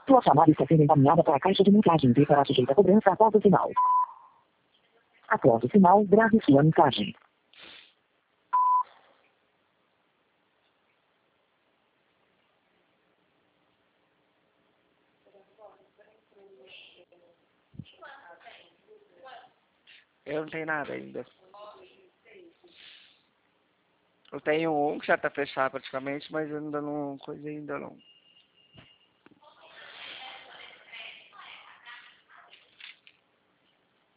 Sua chamada está sendo encaminhada para a caixa de mensagem e será sujeita a cobrança após o sinal. Após o sinal, grave sua mensagem. Eu não tenho nada ainda. Eu tenho um que já tá fechado praticamente, mas eu ainda não coisei ainda não.